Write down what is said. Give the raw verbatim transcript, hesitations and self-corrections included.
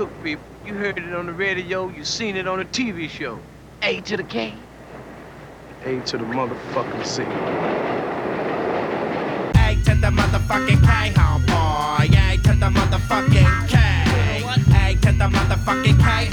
Look, people, you heard it on the radio, you seen it on a T V show. A to the K. A to the motherfucking C. A to the motherfucking K, homeboy. A to the motherfucking K. A to the motherfucking K,